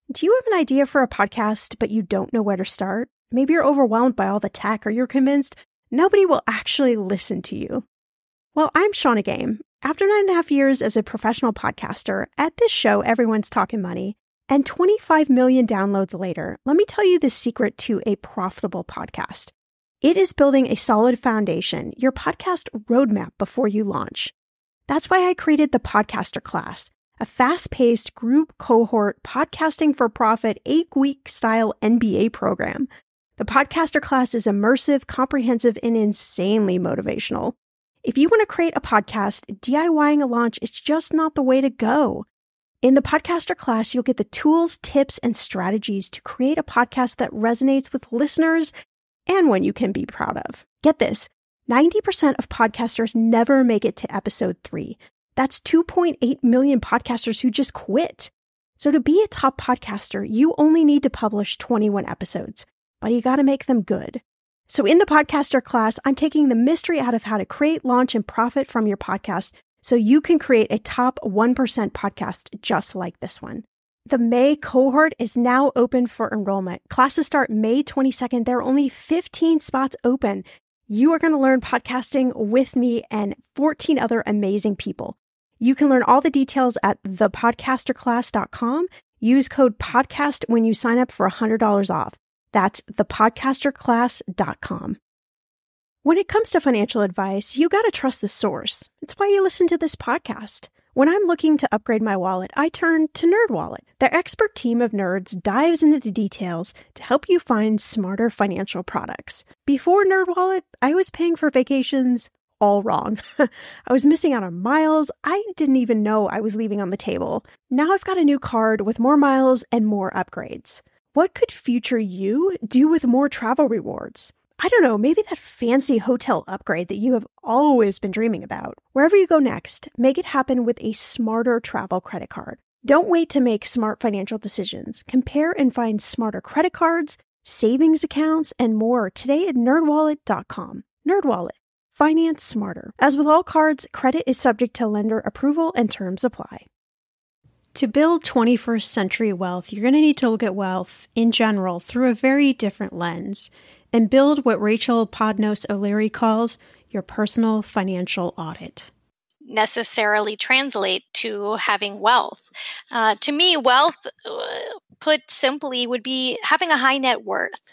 Do you have an idea for a podcast, but you don't know where to start? Maybe you're overwhelmed by all the tech, or you're convinced nobody will actually listen to you. Well, I'm Shannah Game. After 9.5 years as a professional podcaster, at this show, everyone's talking money, and 25 million downloads later, let me tell you the secret to a profitable podcast. It is building a solid foundation, your podcast roadmap before you launch. That's why I created the Podcaster Class, a fast-paced group cohort podcasting for profit 8-week style MBA program. The Podcaster Class is immersive, comprehensive, and insanely motivational. If you want to create a podcast, DIYing a launch is just not the way to go. In the Podcaster Class, you'll get the tools, tips, and strategies to create a podcast that resonates with listeners and one you can be proud of. Get this, 90% of podcasters never make it to episode 3. That's 2.8 million podcasters who just quit. So to be a top podcaster, you only need to publish 21 episodes, but you got to make them good. So in the Podcaster Class, I'm taking the mystery out of how to create, launch, and profit from your podcast so you can create a top 1% podcast just like this one. The May cohort is now open for enrollment. Classes start May 22nd. There are only 15 spots open. You are going to learn podcasting with me and 14 other amazing people. You can learn all the details at thepodcasterclass.com. Use code PODCAST when you sign up for $100 off. That's thepodcasterclass.com. When it comes to financial advice, you got to trust the source. It's why you listen to this podcast. When I'm looking to upgrade my wallet, I turn to NerdWallet. Their expert team of nerds dives into the details to help you find smarter financial products. Before NerdWallet, I was paying for vacations all wrong. I was missing out on miles I didn't even know I was leaving on the table. Now I've got a new card with more miles and more upgrades. What could future you do with more travel rewards? I don't know, maybe that fancy hotel upgrade that you have always been dreaming about. Wherever you go next, make it happen with a smarter travel credit card. Don't wait to make smart financial decisions. Compare and find smarter credit cards, savings accounts, and more today at nerdwallet.com. NerdWallet. Finance smarter. As with all cards, credit is subject to lender approval and terms apply. To build 21st century wealth, you're going to need to look at wealth in general through a very different lens and build what Rachel Podnos O'Leary calls your personal financial audit. Necessarily translate to having wealth. To me, wealth, put simply, would be having a high net worth.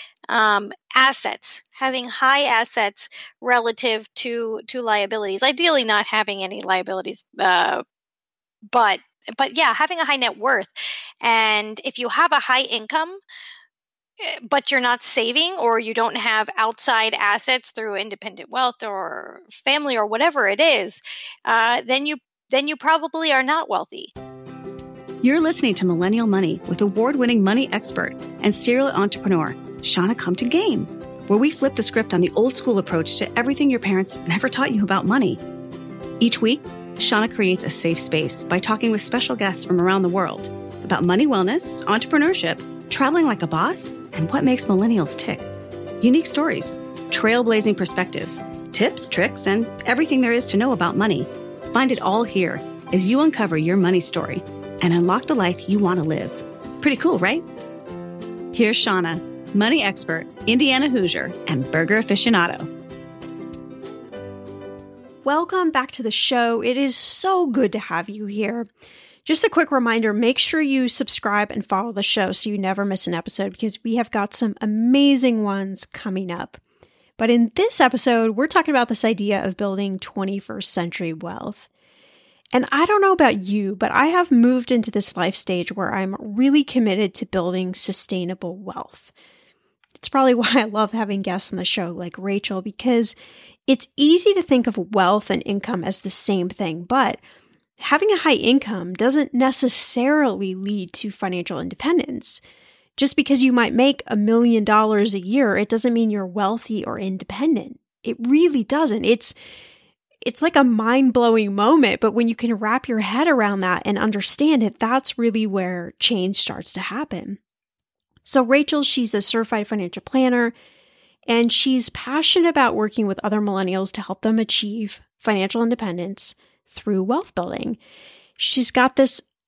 Assets, having high assets relative to liabilities. Ideally, not having any liabilities, but yeah, having a high net worth. And if you have a high income, but you're not saving, or you don't have outside assets through independent wealth or family or whatever it is, then you probably are not wealthy. You're listening to Millennial Money with award-winning money expert and serial entrepreneur, Shannah Compton Game, where we flip the script on the old school approach to everything your parents never taught you about money. Each week, Shannah creates a safe space by talking with special guests from around the world about money wellness, entrepreneurship, traveling like a boss, and what makes millennials tick. Unique stories, trailblazing perspectives, tips, tricks, and everything there is to know about money. Find it all here as you uncover your money story and unlock the life you want to live. Pretty cool, right? Here's Shannah, money expert, Indiana Hoosier, and burger aficionado. Welcome back to the show. It is so good to have you here. Just a quick reminder, make sure you subscribe and follow the show so you never miss an episode, because we have got some amazing ones coming up. But in this episode, we're talking about this idea of building 21st century wealth. And I don't know about you, but I have moved into this life stage where I'm really committed to building sustainable wealth. It's probably why I love having guests on the show like Rachel, because it's easy to think of wealth and income as the same thing, but having a high income doesn't necessarily lead to financial independence. Just because you might make $1 million a year, it doesn't mean you're wealthy or independent. It really doesn't. It's like a mind-blowing moment, but when you can wrap your head around that and understand it, that's really where change starts to happen. So Rachel, she's a certified financial planner, and she's passionate about working with other millennials to help them achieve financial independence through wealth building. She's got this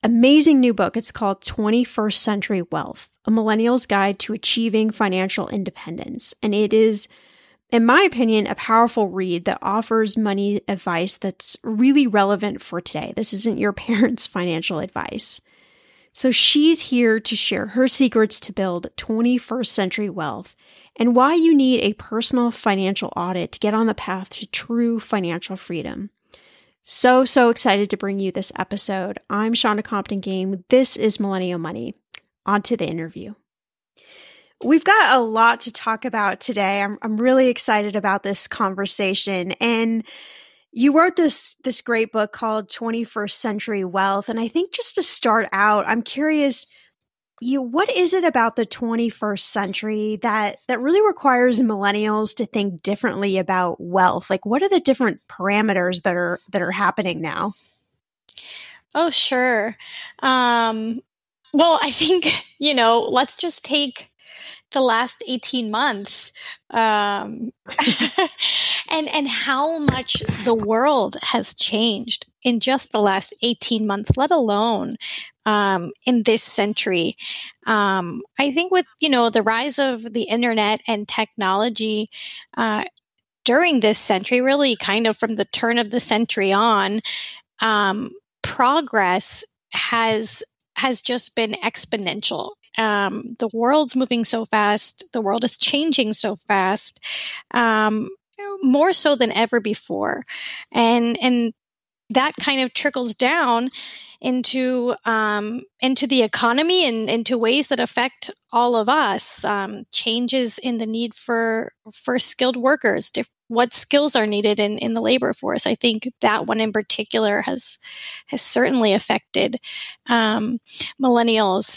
amazing new book. It's called 21st Century Wealth, A Millennial's Guide to Achieving Financial Independence. And it is, in my opinion, a powerful read that offers money advice that's really relevant for today. This isn't your parents' financial advice. So she's here to share her secrets to build 21st century wealth and why you need a personal financial audit to get on the path to true financial freedom. So excited to bring you this episode. I'm Shannah Compton Game. This is Millennial Money. On to the interview. We've got a lot to talk about today. I'm really excited about this conversation. And you wrote this great book called 21st Century Wealth. And I think just to start out, I'm curious, what is it about the 21st century that really requires millennials to think differently about wealth? Like, what are the different parameters that are happening now? Oh, sure. Well, I think, let's just take the last 18 months and how much the world has changed in just the last 18 months, let alone in this century. I think with, the rise of the internet and technology during this century, really kind of from the turn of the century on, progress has just been exponential. The world's moving so fast. The world is changing so fast, more so than ever before. And that kind of trickles down into the economy and into ways that affect all of us. Changes in the need for skilled workers, what skills are needed in the labor force. I think that one in particular has certainly affected millennials.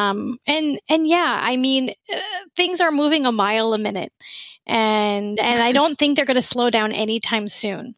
Things are moving a mile a minute, and I don't think they're going to slow down anytime soon.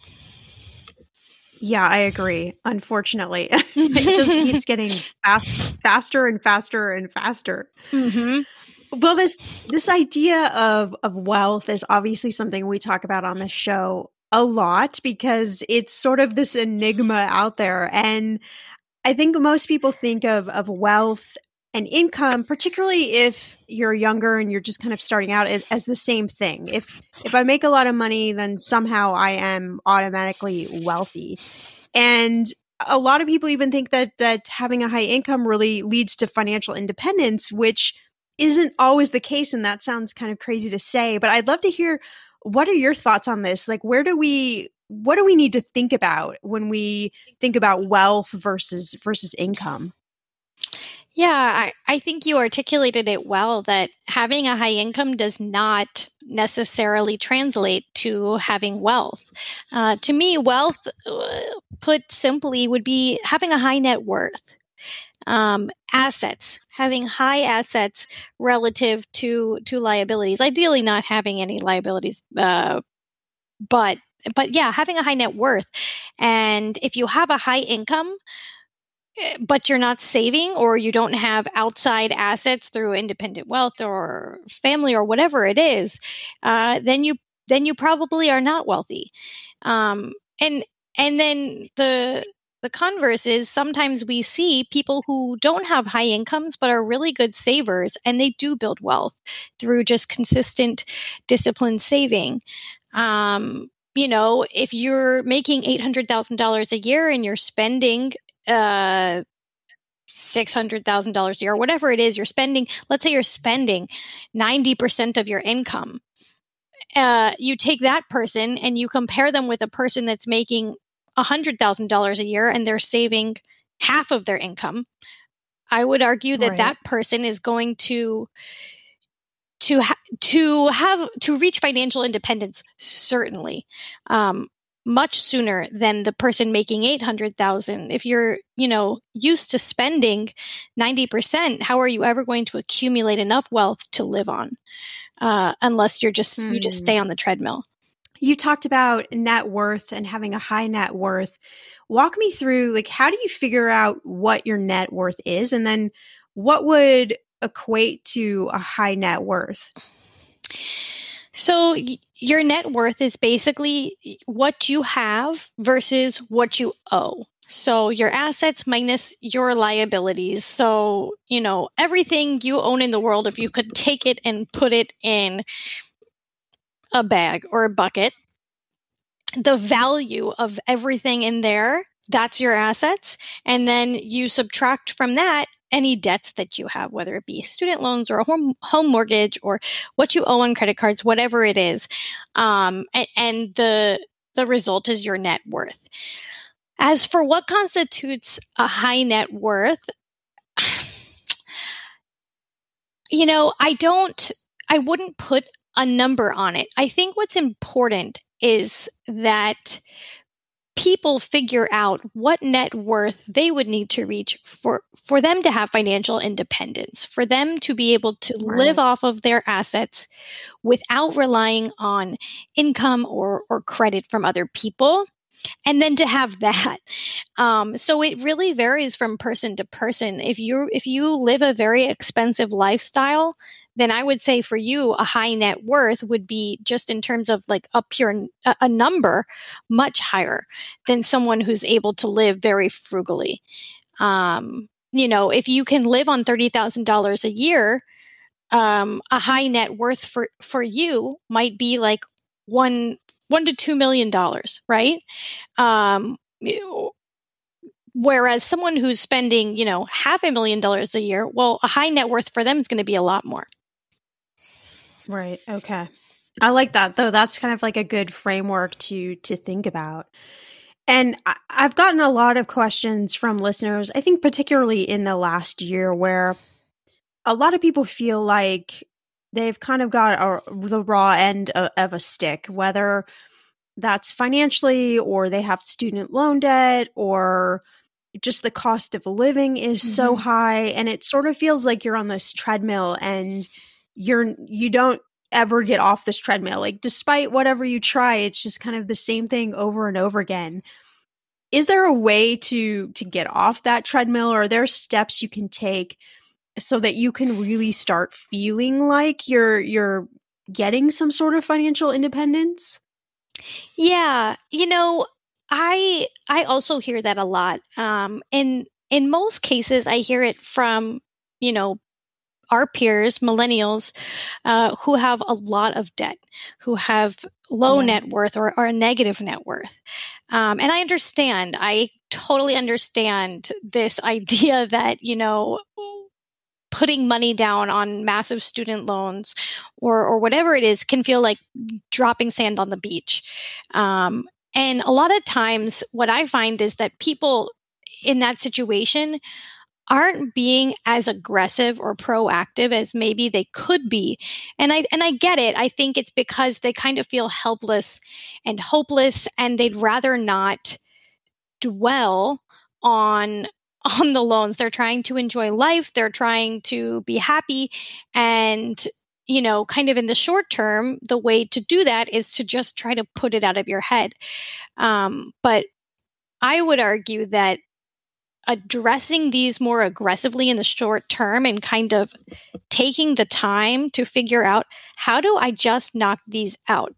Yeah, I agree. Unfortunately, it just keeps getting faster and faster and faster. Mm-hmm. Well, this idea of wealth is obviously something we talk about on the show a lot because it's sort of this enigma out there. And I think most people think of wealth and income, particularly if you're younger and you're just kind of starting out, as the same thing. If I make a lot of money, then somehow I am automatically wealthy. And a lot of people even think that having a high income really leads to financial independence, which isn't always the case. And that sounds kind of crazy to say, but I'd love to hear, what are your thoughts on this? Like, what do we need to think about when we think about wealth versus income? Yeah, I think you articulated it well, that having a high income does not necessarily translate to having wealth. To me, wealth, put simply, would be having a high net worth. Assets, having high assets relative to liabilities, ideally not having any liabilities, but yeah, having a high net worth. And if you have a high income, but you're not saving, or you don't have outside assets through independent wealth or family or whatever it is, then you probably are not wealthy. And then the converse is, sometimes we see people who don't have high incomes but are really good savers, and they do build wealth through just consistent, disciplined saving. If you're making $800,000 a year and you're spending $600,000 a year, or whatever it is you're spending, let's say you're spending 90% of your income. You take that person and you compare them with a person that's making $100,000 a year and they're saving half of their income. I would argue that that person is going to reach financial independence, certainly, much sooner than the person making $800,000. If you're, used to spending 90%, how are you ever going to accumulate enough wealth to live on? Unless you just stay on the treadmill. You talked about net worth and having a high net worth. Walk me through, how do you figure out what your net worth is? And then what would equate to a high net worth? So your net worth is basically what you have versus what you owe. So your assets minus your liabilities. So, everything you own in the world, if you could take it and put it in a bag or a bucket, the value of everything in there, that's your assets. And then you subtract from that any debts that you have, whether it be student loans or a home mortgage or what you owe on credit cards, whatever it is. And the result is your net worth. As for what constitutes a high net worth, I wouldn't put a number on it. I think what's important is that people figure out what net worth they would need to reach for them to have financial independence, for them to be able to live off of their assets without relying on income or credit from other people. And then to have that. So it really varies from person to person. If you live a very expensive lifestyle, then I would say for you, a high net worth would be just in terms of like a number much higher than someone who's able to live very frugally. If you can live on $30,000 a year, a high net worth for you might be like $1 to $2 million, right? Whereas someone who's spending, $500,000 a year, well, a high net worth for them is going to be a lot more. Right. Okay. I like that, though. That's kind of like a good framework to think about. And I've gotten a lot of questions from listeners, I think particularly in the last year, where a lot of people feel like they've kind of got the raw end of a stick, whether that's financially or they have student loan debt or just the cost of living is so high. And it sort of feels like you're on this treadmill and you don't ever get off this treadmill. Like despite whatever you try, it's just kind of the same thing over and over again. Is there a way to get off that treadmill, or are there steps you can take so that you can really start feeling like you're getting some sort of financial independence? Yeah, I also hear that a lot. In most cases, I hear it from our peers, millennials, who have a lot of debt, who have low net worth or a negative net worth. And I totally understand this idea that, putting money down on massive student loans or whatever it is can feel like dropping sand on the beach. And a lot of times what I find is that people in that situation aren't being as aggressive or proactive as maybe they could be. And I get it. I think it's because they kind of feel helpless and hopeless, and they'd rather not dwell on the loans. They're trying to enjoy life. They're trying to be happy. And, kind of in the short term, the way to do that is to just try to put it out of your head. But I would argue that addressing these more aggressively in the short term and kind of taking the time to figure out, how do I just knock these out?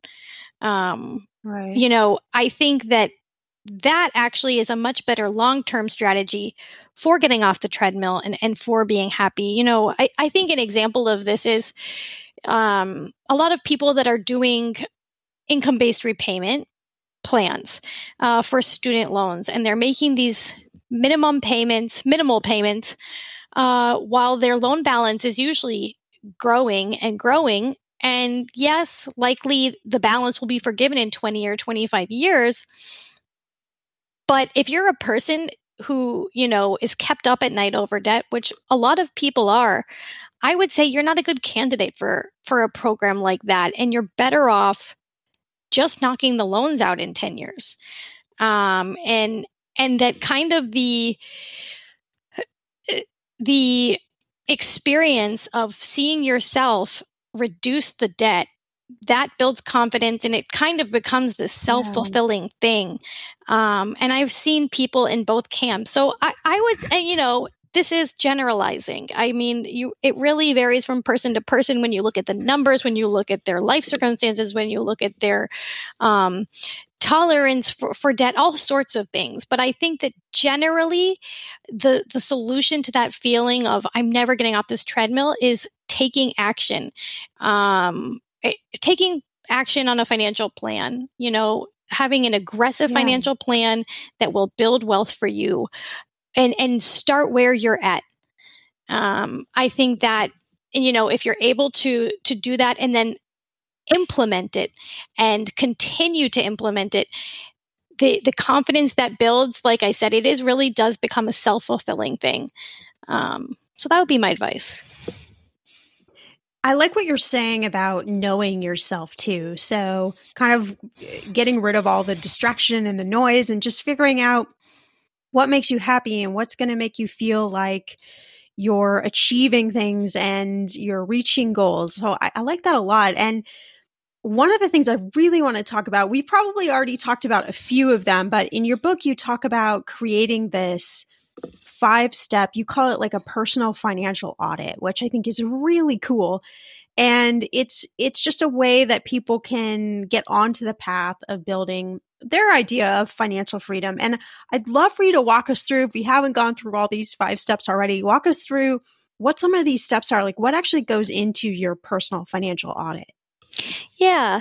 Right. I think that actually is a much better long-term strategy for getting off the treadmill and for being happy. I think an example of this is a lot of people that are doing income-based repayment plans for student loans, and they're making these minimal payments, while their loan balance is usually growing and growing. And yes, likely the balance will be forgiven in 20 or 25 years. But if you're a person who, is kept up at night over debt, which a lot of people are, I would say you're not a good candidate for a program like that. And you're better off just knocking the loans out in 10 years. And that kind of the experience of seeing yourself reduce the debt, that builds confidence, and it kind of becomes this self-fulfilling thing. And I've seen people in both camps. So I would, this is generalizing. I mean, it really varies from person to person when you look at the numbers, when you look at their life circumstances, when you look at their tolerance for debt, all sorts of things. But I think that generally the solution to that feeling of I'm never getting off this treadmill is taking action. Taking action on a financial plan, having an aggressive financial plan that will build wealth for you and start where you're at. I think that, if you're able to do that and then implement it and continue to implement it, the confidence that builds, like I said, it really does become a self-fulfilling thing. So that would be my advice. I like what you're saying about knowing yourself too. So kind of getting rid of all the distraction and the noise and just figuring out what makes you happy and what's going to make you feel like you're achieving things and you're reaching goals. So I like that a lot. And one of the things I really want to talk about, we probably already talked about a few of them, but in your book, you talk about creating this 5-step, you call it like a personal financial audit, which I think is really cool. And it's just a way that people can get onto the path of building their idea of financial freedom. And I'd love for you to walk us through, if we haven't gone through all these 5 steps already, walk us through what some of these steps are, like what actually goes into your personal financial audit. Yeah,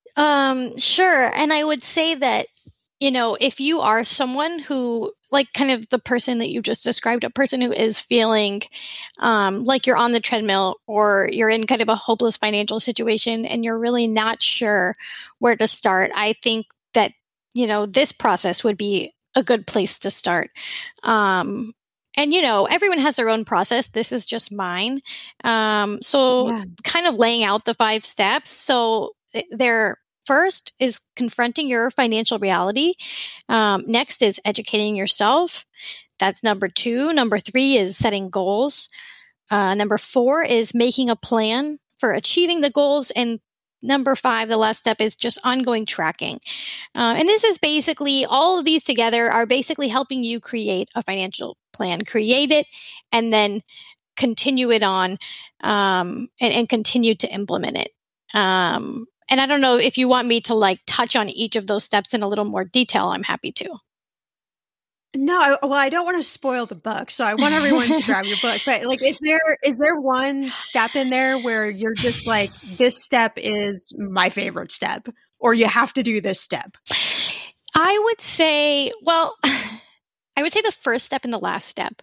sure. And I would say that, if you are someone who, like kind of the person that you just described, a person who is feeling like you're on the treadmill or you're in kind of a hopeless financial situation and you're really not sure where to start, I think that, this process would be a good place to start. And, everyone has their own process. This is just mine. Kind of laying out the 5 steps. So first is confronting your financial reality. Next is educating yourself. That's number 2. Number 3 is setting goals. Number 4 is making a plan for achieving the goals. And number 5, the last step, is just ongoing tracking. And this is basically, all of these together are basically helping you create a financial plan, create it, and then continue it on and continue to implement it. And I don't know if you want me to touch on each of those steps in a little more detail. I'm happy to. No, I don't want to spoil the book, so I want everyone to grab your book. But is there one step in there where you're just like, this step is my favorite step, or you have to do this step? I would say the first step and the last step.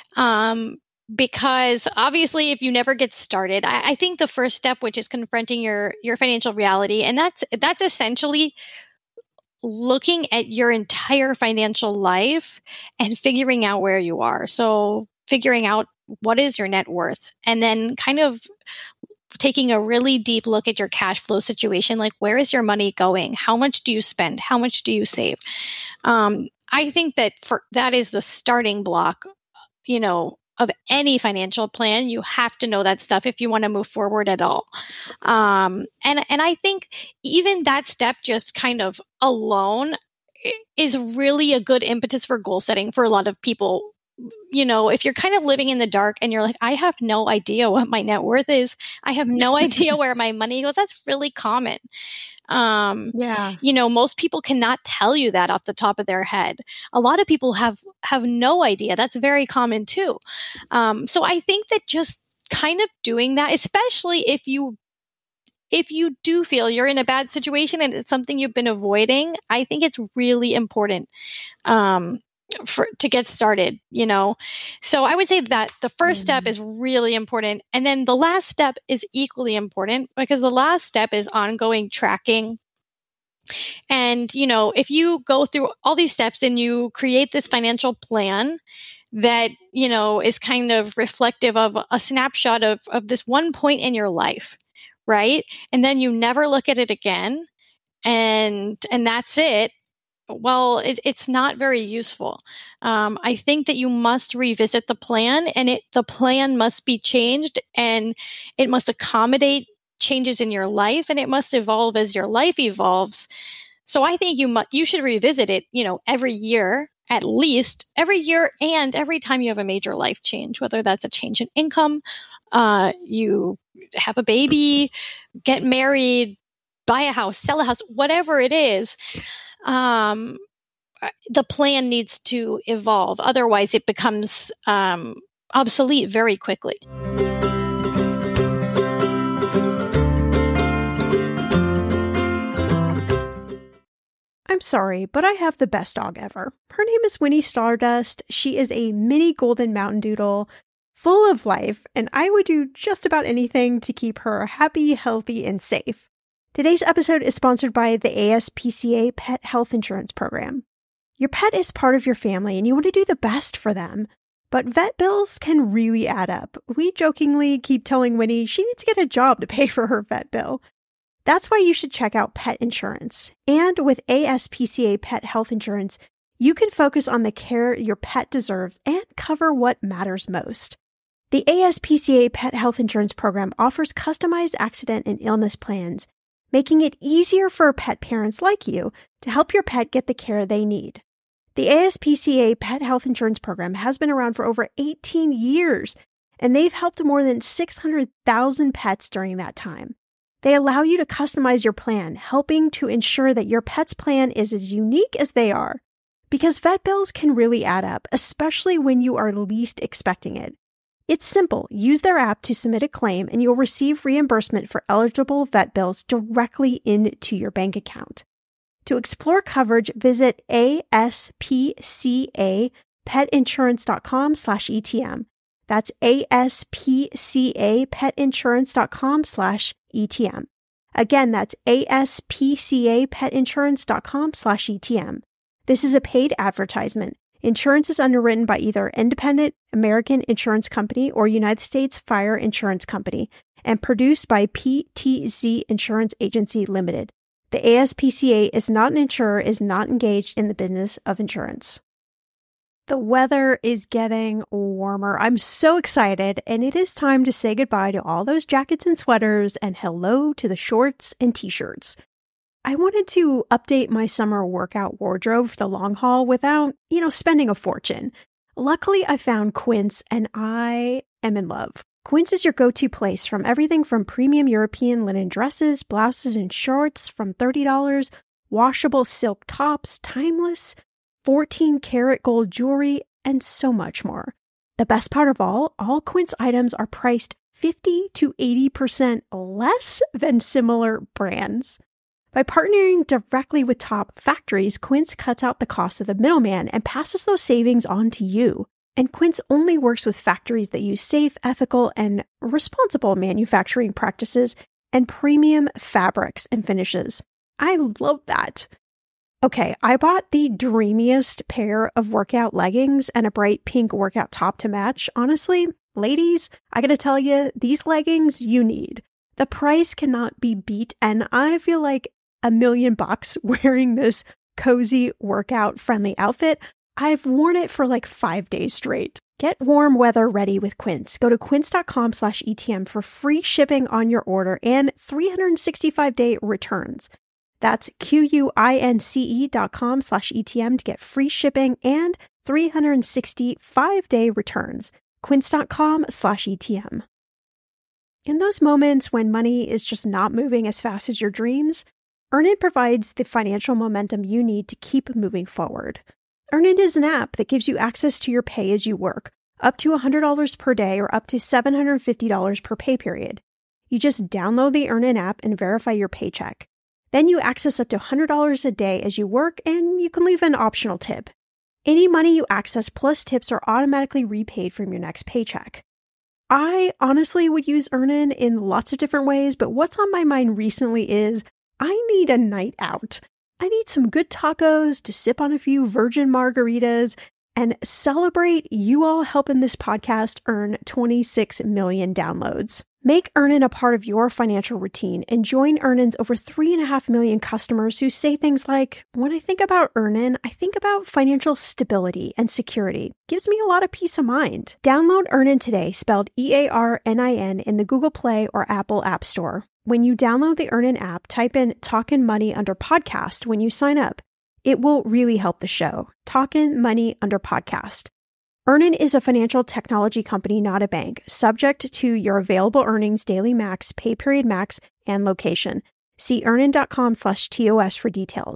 Because obviously, if you never get started, I think the first step, which is confronting your financial reality, and that's essentially looking at your entire financial life and figuring out where you are. So figuring out what is your net worth, and then kind of taking a really deep look at your cash flow situation. Like, where is your money going? How much do you spend? How much do you save? I think that is the starting block, of any financial plan. You have to know that stuff if you want to move forward at all. And I think even that step, just kind of alone, is really a good impetus for goal setting for a lot of people. If you're kind of living in the dark and you're like, I have no idea what my net worth is, I have no idea where my money goes, that's really common. Most people cannot tell you that off the top of their head. A lot of people have no idea. That's very common too. So I think that just kind of doing that, especially if you do feel you're in a bad situation and it's something you've been avoiding, I think it's really important to get started, So I would say that the first step is really important. And then the last step is equally important, because the last step is ongoing tracking. And, if you go through all these steps and you create this financial plan that, is kind of reflective of a snapshot of this one point in your life, right? And then you never look at it again, and that's it. Well, it's not very useful. I think that you must revisit the plan, and the plan must be changed, and it must accommodate changes in your life, and it must evolve as your life evolves. So I think you should revisit it, every year, at least every year, and every time you have a major life change, whether that's a change in income, you have a baby, get married, buy a house, sell a house, whatever it is. the plan needs to evolve. Otherwise, it becomes obsolete very quickly. I'm sorry, but I have the best dog ever. Her name is Winnie Stardust. She is a mini golden mountain doodle, full of life, and I would do just about anything to keep her happy, healthy, and safe. Today's episode is sponsored by the ASPCA Pet Health Insurance Program. Your pet is part of your family, and you want to do the best for them. But vet bills can really add up. We jokingly keep telling Winnie she needs to get a job to pay for her vet bill. That's why you should check out pet insurance. And with ASPCA Pet Health Insurance, you can focus on the care your pet deserves and cover what matters most. The ASPCA Pet Health Insurance Program offers customized accident and illness plans, making it easier for pet parents like you to help your pet get the care they need. The ASPCA Pet Health Insurance Program has been around for over 18 years, and they've helped more than 600,000 pets during that time. They allow you to customize your plan, helping to ensure that your pet's plan is as unique as they are. Because vet bills can really add up, especially when you are least expecting it. It's simple. Use their app to submit a claim, and you'll receive reimbursement for eligible vet bills directly into your bank account. To explore coverage, visit aspcapetinsurance.com/ETM. That's aspcapetinsurance.com/ETM. Again, that's aspcapetinsurance.com/ETM. This is a paid advertisement. Insurance is underwritten by either Independent American Insurance Company or United States Fire Insurance Company and produced by PTZ Insurance Agency Limited. The ASPCA is not an insurer, is not engaged in the business of insurance. The weather is getting warmer. I'm so excited, and it is time to say goodbye to all those jackets and sweaters and hello to the shorts and t-shirts. I wanted to update my summer workout wardrobe for the long haul without, spending a fortune. Luckily, I found Quince, and I am in love. Quince is your go-to place from everything from premium European linen dresses, blouses, and shorts from $30, washable silk tops, timeless 14-karat gold jewelry, and so much more. The best part of all Quince items are priced 50 to 80% less than similar brands. By partnering directly with top factories, Quince cuts out the cost of the middleman and passes those savings on to you. And Quince only works with factories that use safe, ethical, and responsible manufacturing practices and premium fabrics and finishes. I love that. Okay, I bought the dreamiest pair of workout leggings and a bright pink workout top to match. Honestly, ladies, I gotta tell you, these leggings you need. The price cannot be beat, and I feel like $1 million wearing this cozy workout-friendly outfit. I've worn it for like 5 days straight. Get warm weather ready with Quince. Go to quince.com/ETM for free shipping on your order and 365-day returns. That's QUINCE.com/ETM to get free shipping and 365-day returns. Quince.com/ETM. In those moments when money is just not moving as fast as your dreams, Earnin provides the financial momentum you need to keep moving forward. Earnin is an app that gives you access to your pay as you work, up to $100 per day or up to $750 per pay period. You just download the Earnin app and verify your paycheck. Then you access up to $100 a day as you work, and you can leave an optional tip. Any money you access plus tips are automatically repaid from your next paycheck. I honestly would use Earnin in lots of different ways, but what's on my mind recently is I need a night out. I need some good tacos to sip on a few virgin margaritas and celebrate you all helping this podcast earn 26 million downloads. Make Earnin a part of your financial routine and join Earnin's over 3.5 million customers who say things like, when I think about Earnin, I think about financial stability and security. Gives me a lot of peace of mind. Download Earnin today, spelled EARNIN, in the Google Play or Apple App Store. When you download the Earnin app, type in Talkin' Money under podcast when you sign up. It will really help the show. Talkin' Money under podcast. Earnin is a financial technology company, not a bank, subject to your available earnings, daily max, pay period max, and location. See earnin.com/TOS for details.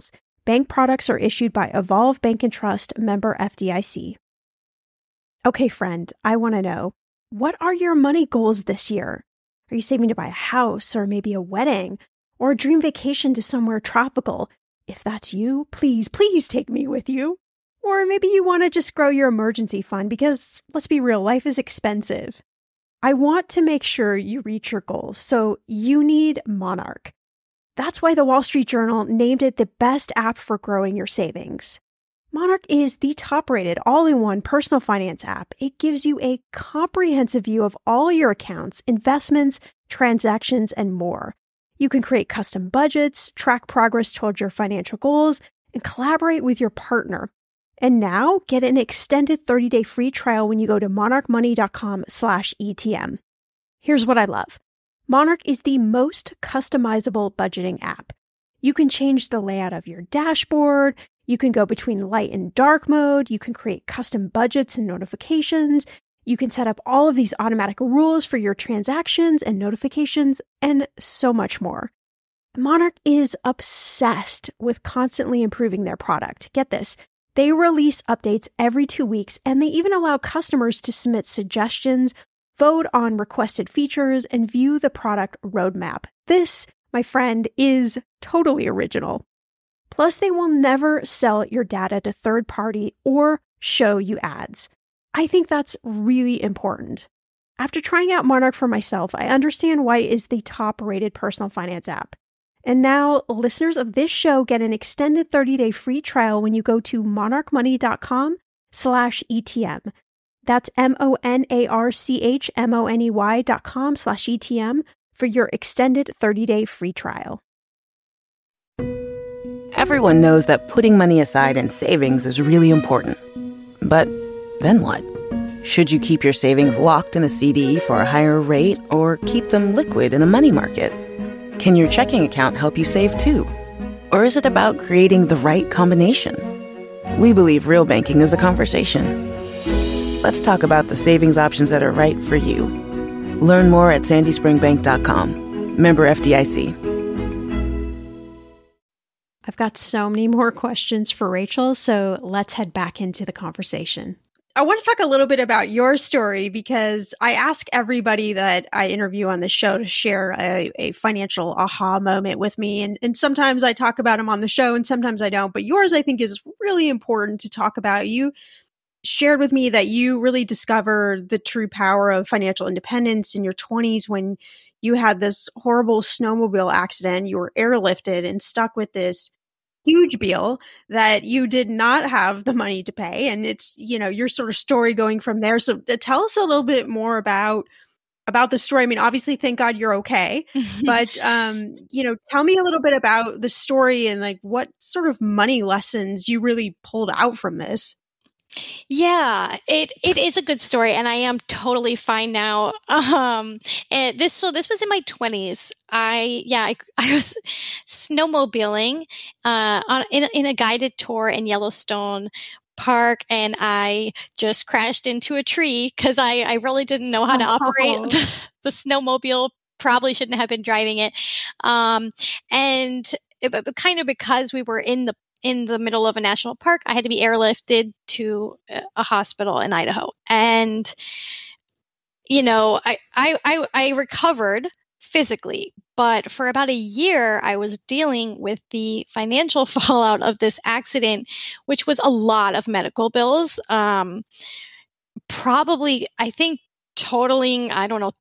Bank products are issued by Evolve Bank and Trust, member FDIC. Okay, friend, I want to know, what are your money goals this year? Are you saving to buy a house or maybe a wedding or a dream vacation to somewhere tropical? If that's you, please take me with you. Or maybe you want to just grow your emergency fund because, let's be real, life is expensive. I want to make sure you reach your goals, so you need Monarch. That's why the Wall Street Journal named it the best app for growing your savings. Monarch is the top-rated all-in-one personal finance app. It gives you a comprehensive view of all your accounts, investments, transactions, and more. You can create custom budgets, track progress towards your financial goals, and collaborate with your partner. And now, get an extended 30-day free trial when you go to monarchmoney.com/ETM. Here's what I love. Monarch is the most customizable budgeting app. You can change the layout of your dashboard. You can go between light and dark mode. You can create custom budgets and notifications. You can set up all of these automatic rules for your transactions and notifications, and so much more. Monarch is obsessed with constantly improving their product. Get this. They release updates every 2 weeks, and they even allow customers to submit suggestions, vote on requested features, and view the product roadmap. This, my friend, is totally original. Plus, they will never sell your data to third party or show you ads. I think that's really important. After trying out Monarch for myself, I understand why it is the top-rated personal finance app. And now, listeners of this show get an extended 30-day free trial when you go to monarchmoney.com/ETM. That's monarchmoney.com/ETM for your extended 30-day free trial. Everyone knows that putting money aside in savings is really important. But then what? Should you keep your savings locked in a CD for a higher rate or keep them liquid in a money market? Can your checking account help you save too? Or is it about creating the right combination? We believe real banking is a conversation. Let's talk about the savings options that are right for you. Learn more at sandyspringbank.com. Member FDIC. I've got so many more questions for Rachel, so let's head back into the conversation. I want to talk a little bit about your story because I ask everybody that I interview on the show to share a financial aha moment with me. And sometimes I talk about them on the show and sometimes I don't. But yours, I think, is really important to talk about. You shared with me that you really discovered the true power of financial independence in your 20s when you had this horrible snowmobile accident. You were airlifted and stuck with this huge bill that you did not have the money to pay. And it's, your sort of story going from there. So tell us a little bit more about the story. I mean, obviously, thank God you're okay. But, tell me a little bit about the story and like what sort of money lessons you really pulled out from this. Yeah, it is a good story, and I am totally fine now. And this was in my 20s. I was snowmobiling in a guided tour in Yellowstone Park, and I just crashed into a tree because I really didn't know how to operate the snowmobile. Probably shouldn't have been driving it, but kind of because we were in the middle of a national park, I had to be airlifted to a hospital in Idaho. And, I recovered physically, but for about a year, I was dealing with the financial fallout of this accident, which was a lot of medical bills. Probably, I think, totaling,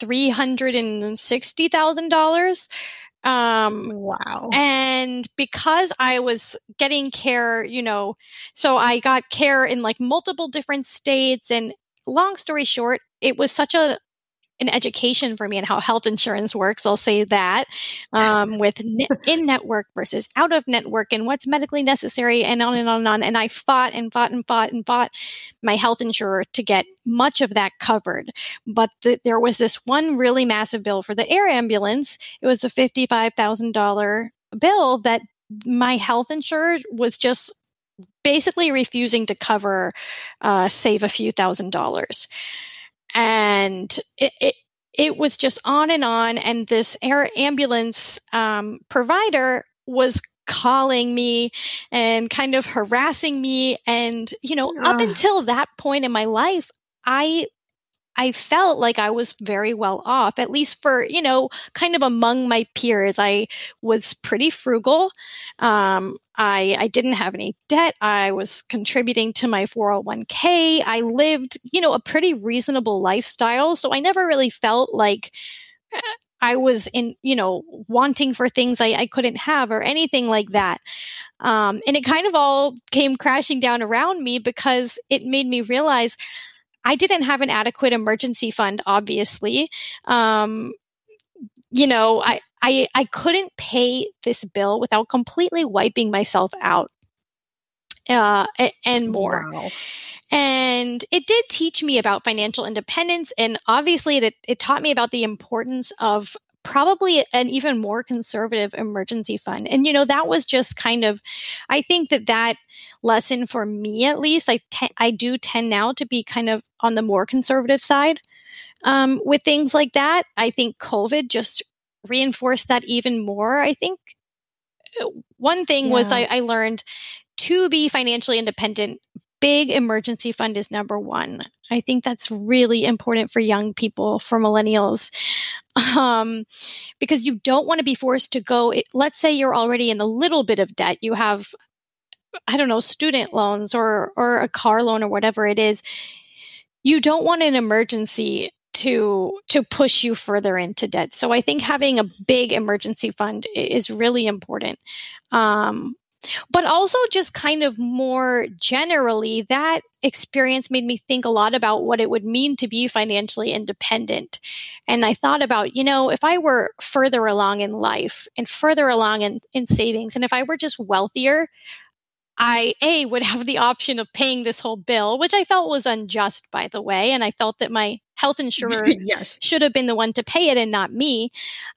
$360,000. Wow. And because I was getting care, so I got care in like multiple different states, and long story short, it was such an education for me in how health insurance works. I'll say that, with in-network versus out-of-network and what's medically necessary and on and on and on. And I fought my health insurer to get much of that covered. But there was this one really massive bill for the air ambulance. It was a $55,000 bill that my health insurer was just basically refusing to cover, save a few $1,000s. And it was just on, and this air ambulance provider was calling me and kind of harassing me. And, up until that point in my life, I felt like I was very well off, at least for, kind of among my peers. I was pretty frugal. I didn't have any debt. I was contributing to my 401k. I lived, a pretty reasonable lifestyle. So I never really felt like I was wanting for things I couldn't have or anything like that. And it kind of all came crashing down around me because it made me realize I didn't have an adequate emergency fund, obviously. I couldn't pay this bill without completely wiping myself out and more. Wow. And it did teach me about financial independence. And obviously, it taught me about the importance of probably an even more conservative emergency fund. And, that was just kind of, I think that lesson for me, at least, I do tend now to be kind of on the more conservative side with things like that. I think COVID just reinforced that even more. I think one thing was I learned to be financially independent, big emergency fund is number one. I think that's really important for young people, for millennials, because you don't want to be forced to go. Let's say you're already in a little bit of debt. You have, I don't know, student loans or a car loan or whatever it is. You don't want an emergency to push you further into debt. So I think having a big emergency fund is really important. But also just kind of more generally, that experience made me think a lot about what it would mean to be financially independent. And I thought about, if I were further along in life and further along in savings, and if I were just wealthier, I would have the option of paying this whole bill, which I felt was unjust, by the way. And I felt that my health insurer should have been the one to pay it and not me.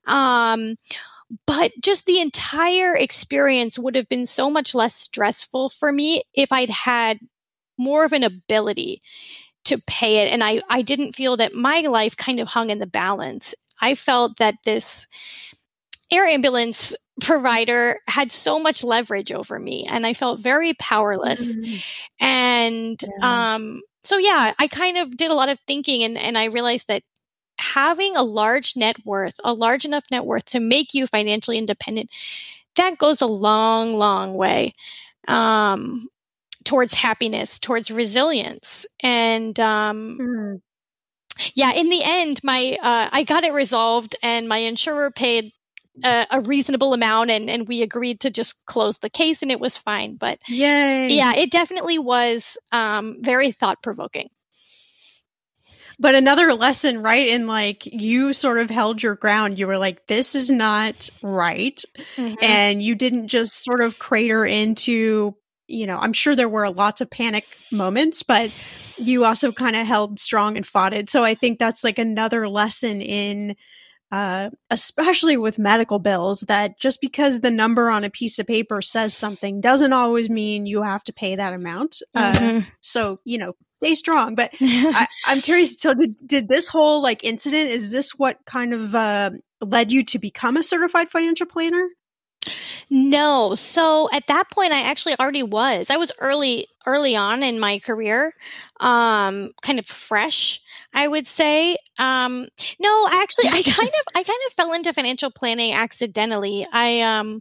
But just the entire experience would have been so much less stressful for me if I'd had more of an ability to pay it. And I didn't feel that my life kind of hung in the balance. I felt that this air ambulance provider had so much leverage over me, and I felt very powerless. Mm-hmm. And I kind of did a lot of thinking, and I realized that having a large enough net worth to make you financially independent, that goes a long, long way towards happiness, towards resilience. And in the end, I got it resolved, and my insurer paid a reasonable amount, and we agreed to just close the case, and it was fine. But it definitely was very thought-provoking. But another lesson, right? In you sort of held your ground. You were like, this is not right. Mm-hmm. And you didn't just sort of crater into, I'm sure there were lots of panic moments, but you also kind of held strong and fought it. So I think that's another lesson in, especially with medical bills, that just because the number on a piece of paper says something doesn't always mean you have to pay that amount. So, stay strong. But I'm curious, so did this whole incident, is this what kind of led you to become a certified financial planner? No. So at that point, I actually already was. I was early on in my career, kind of fresh, I would say. No, actually, I kind of fell into financial planning accidentally. I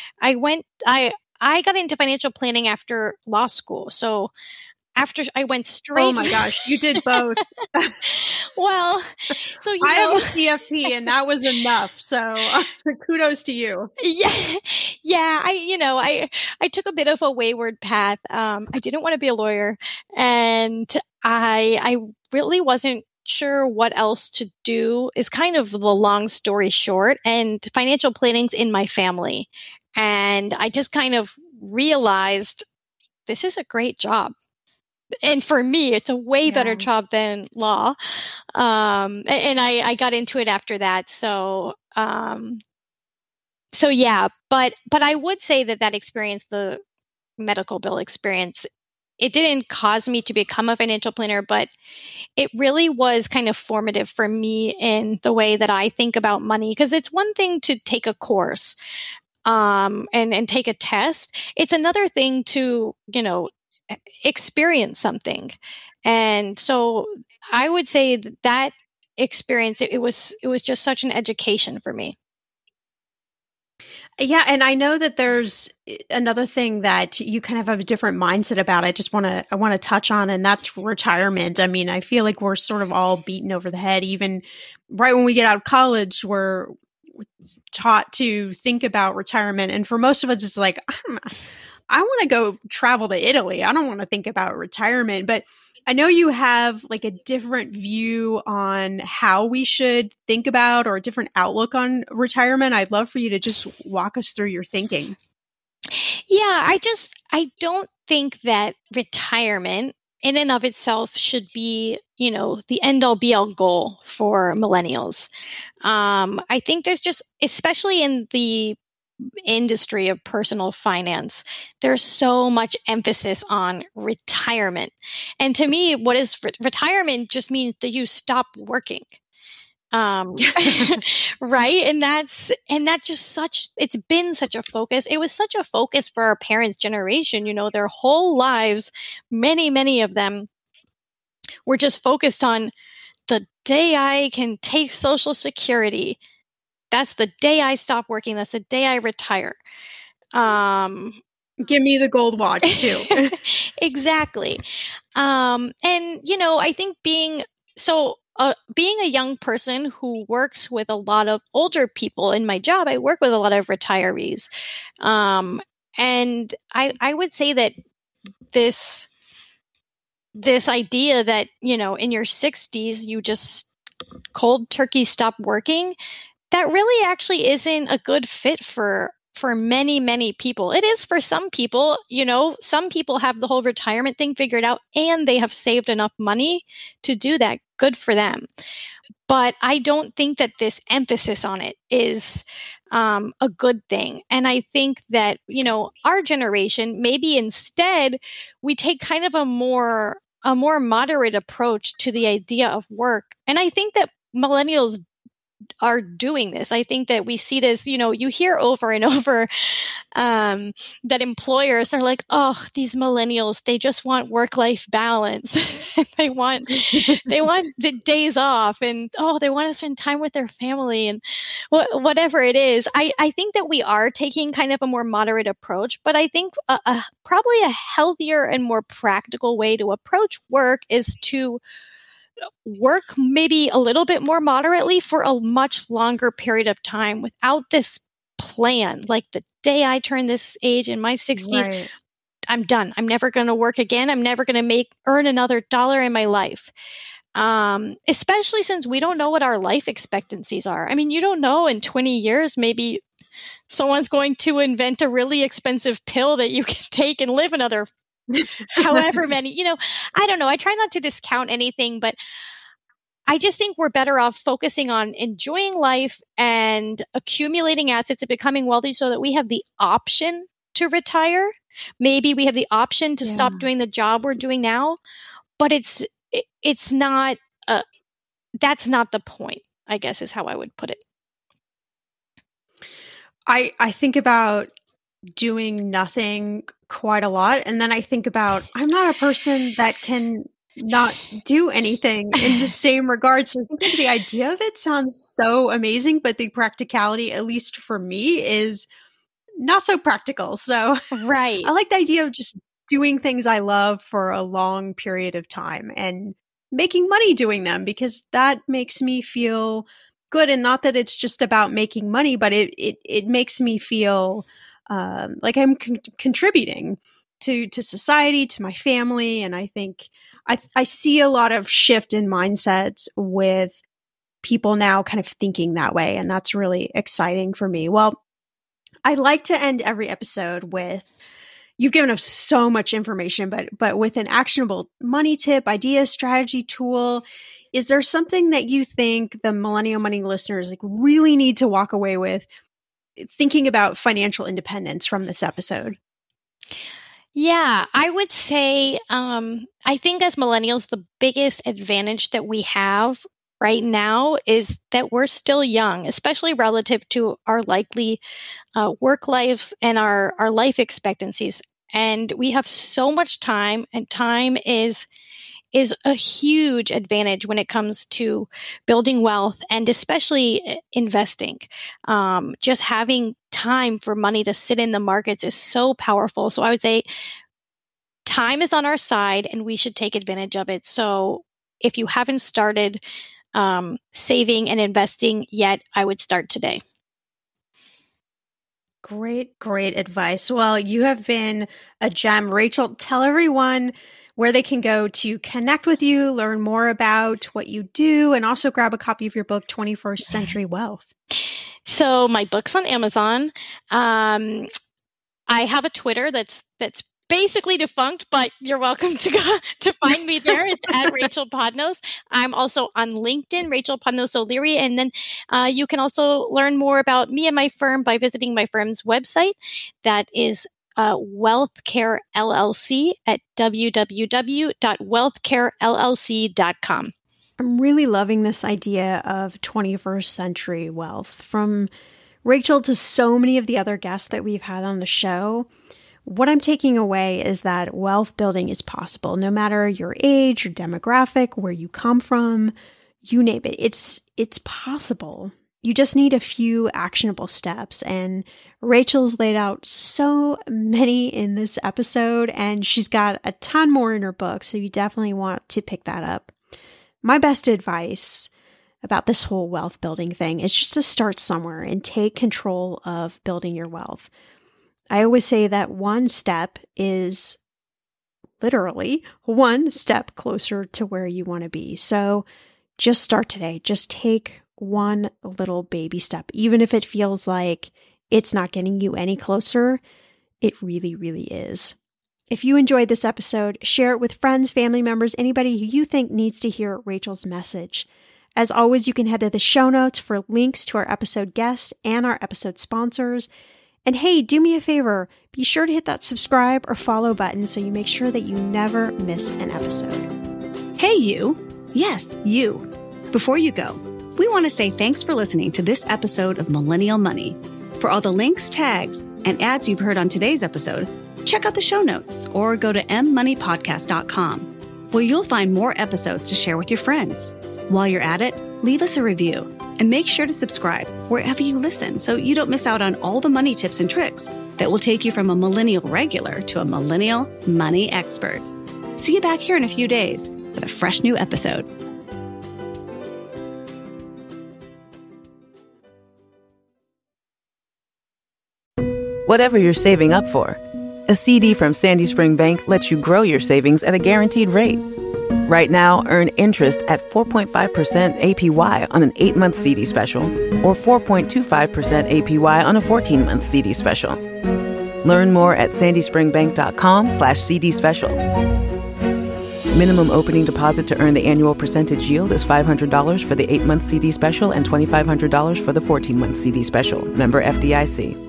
got into financial planning after law school. So after I went straight. Oh my gosh, you did both. Well, so I have a CFP, and that was enough. So kudos to you. Yeah. I took a bit of a wayward path. I didn't want to be a lawyer, and I really wasn't sure what else to do. Is kind of the long story short. And financial planning's in my family, and I just kind of realized this is a great job. And for me, it's a way better job than law. And I got into it after that. So yeah, but I would say that experience, the medical bill experience, it didn't cause me to become a financial planner, but it really was kind of formative for me in the way that I think about money. Because it's one thing to take a course and take a test. It's another thing to, experience something. And so I would say that experience, it was just such an education for me. Yeah, and I know that there's another thing that you kind of have a different mindset about. I want to touch on, and that's retirement. I mean, I feel like we're sort of all beaten over the head. Even right when we get out of college, we're taught to think about retirement, and for most of us, it's like, I want to go travel to Italy. I don't want to think about retirement, but I know you have like a different view on how we should think about, or a different outlook on retirement. I'd love for you to just walk us through your thinking. Yeah, I don't think that retirement in and of itself should be, the end all be all goal for millennials. I think there's just, especially in the industry of personal finance, there's so much emphasis on retirement. And to me, what is retirement just means that you stop working. Right. And that's just it's been such a focus. It was such a focus for our parents' generation, their whole lives. Many of them were just focused on the day I can take Social Security. That's the day I stop working. That's the day I retire. Give me the gold watch too. Exactly. And, I think being a young person who works with a lot of older people in my job, I work with a lot of retirees. And I would say that this idea that, in your 60s, you just cold turkey stop working, that really actually isn't a good fit for many people. It is for some people. Some people have the whole retirement thing figured out and they have saved enough money to do that. Good for them. But I don't think that this emphasis on it is a good thing. And I think that, our generation, maybe instead we take kind of a more moderate approach to the idea of work. And I think that millennials are doing this. I think that we see this, you hear over and over that employers are like, oh, these millennials, they just want work-life balance. they want the days off, and they want to spend time with their family, and whatever it is. I think that we are taking kind of a more moderate approach, but I think probably a healthier and more practical way to approach work is to work maybe a little bit more moderately for a much longer period of time without this plan. Like the day I turn this age in my 60s, right, I'm done. I'm never going to work again. I'm never going to earn another dollar in my life. Especially since we don't know what our life expectancies are. I mean, you don't know in 20 years, maybe someone's going to invent a really expensive pill that you can take and live another however many, I don't know. I try not to discount anything, but I just think we're better off focusing on enjoying life and accumulating assets and becoming wealthy so that we have the option to retire. Maybe we have the option to stop doing the job we're doing now, but it's not, that's not the point, I guess is how I would put it. I think about doing nothing quite a lot. And then I think about, I'm not a person that can not do anything in the same regard. So I think that the idea of it sounds so amazing, but the practicality, at least for me, is not so practical. So right. I like the idea of just doing things I love for a long period of time and making money doing them, because that makes me feel good. And not that it's just about making money, but it makes me feel like I'm contributing to society, to my family. And I think I see a lot of shift in mindsets with people now kind of thinking that way. And that's really exciting for me. Well, I like to end every episode with, you've given us so much information, but with an actionable money tip, idea, strategy, tool. Is there something that you think the Millennial Money listeners really need to walk away with thinking about financial independence from this episode? Yeah, I would say, I think as millennials, the biggest advantage that we have right now is that we're still young, especially relative to our likely work lives and our life expectancies. And we have so much time, and time is a huge advantage when it comes to building wealth and especially investing. Just having time for money to sit in the markets is so powerful. So I would say time is on our side and we should take advantage of it. So if you haven't started saving and investing yet, I would start today. Great advice. Well, you have been a gem. Rachel, tell everyone where they can go to connect with you, learn more about what you do, and also grab a copy of your book, 21st Century Wealth. So my book's on Amazon. I have a Twitter that's basically defunct, but you're welcome to go to find me there. It's at Rachel Podnos. I'm also on LinkedIn, Rachel Podnos O'Leary. And then you can also learn more about me and my firm by visiting my firm's website. That is WealthCare LLC at www.wealthcarellc.com. I'm really loving this idea of 21st century wealth. From Rachel to so many of the other guests that we've had on the show, what I'm taking away is that wealth building is possible, no matter your age, your demographic, where you come from, you name it. It's possible. You just need a few actionable steps. And Rachel's laid out so many in this episode, and she's got a ton more in her book. So you definitely want to pick that up. My best advice about this whole wealth building thing is just to start somewhere and take control of building your wealth. I always say that one step is literally one step closer to where you want to be. So just start today. Just take one little baby step. Even if it feels like it's not getting you any closer, it really, really is. If you enjoyed this episode, share it with friends, family members, anybody who you think needs to hear Rachel's message. As always, you can head to the show notes for links to our episode guests and our episode sponsors. And hey, do me a favor, be sure to hit that subscribe or follow button so you make sure that you never miss an episode. Hey, you. Yes, you. Before you go, we want to say thanks for listening to this episode of Millennial Money. For all the links, tags, and ads you've heard on today's episode, check out the show notes or go to mmoneypodcast.com, where you'll find more episodes to share with your friends. While you're at it, leave us a review and make sure to subscribe wherever you listen so you don't miss out on all the money tips and tricks that will take you from a millennial regular to a millennial money expert. See you back here in a few days with a fresh new episode. Whatever you're saving up for, a CD from Sandy Spring Bank lets you grow your savings at a guaranteed rate. Right now, earn interest at 4.5% APY on an 8-month CD special or 4.25% APY on a 14-month CD special. Learn more at sandyspringbank.com/CD specials. Minimum opening deposit to earn the annual percentage yield is $500 for the 8-month CD special and $2,500 for the 14-month CD special. Member FDIC.